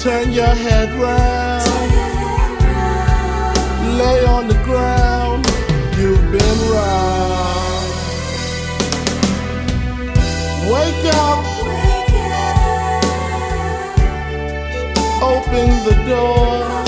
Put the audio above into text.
Turn your head round, lay on the ground, you've been round. Wake up, open the door.